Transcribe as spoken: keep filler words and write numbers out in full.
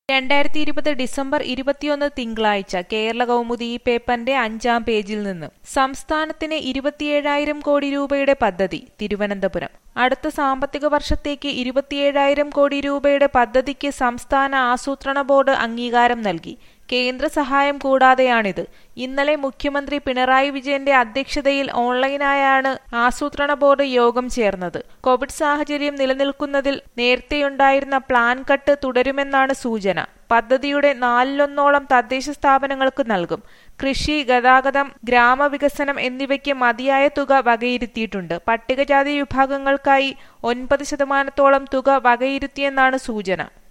രണ്ടായിരത്തി ഇരുപത് ഡിസംബർ ഇരുപത്തിയൊന്ന് തിങ്കളാഴ്ച കേരള കൗമുദി ഈ പേപ്പറിന്റെ അഞ്ചാം പേജിൽ നിന്ന് സംസ്ഥാനത്തിന് ഇരുപത്തിയേഴായിരം കോടി രൂപയുടെ പദ്ധതി തിരുവനന്തപുരം. അടുത്ത സാമ്പത്തിക വർഷത്തേക്ക് ഇരുപത്തിയേഴായിരം കോടി രൂപയുടെ പദ്ധതിക്ക് സംസ്ഥാന ആസൂത്രണ ബോർഡ് അംഗീകാരം നൽകി. കേന്ദ്ര സഹായം കൂടാതെയാണിത്. ഇന്നലെ മുഖ്യമന്ത്രി പിണറായി വിജയന്റെ അധ്യക്ഷതയിൽ ഓൺലൈനായാണ് ആസൂത്രണ ബോർഡ് യോഗം ചേർന്നത്. കോവിഡ് സാഹചര്യം നിലനിൽക്കുന്നതിൽ നേരത്തെയുണ്ടായിരുന്ന പ്ലാൻ കട്ട് തുടരുമെന്നാണ് സൂചന. പദ്ധതിയുടെ നാലിലൊന്നോളം തദ്ദേശ സ്ഥാപനങ്ങൾക്ക് നൽകും. കൃഷി, ഗതാഗതം, ഗ്രാമവികസനം എന്നിവയ്ക്ക് മതിയായ തുക വകയിരുത്തിയിട്ടുണ്ട്. പട്ടികജാതി വിഭാഗങ്ങൾക്കായി ഒൻപത് ശതമാനത്തോളം തുക വകയിരുത്തിയെന്നാണ് സൂചന.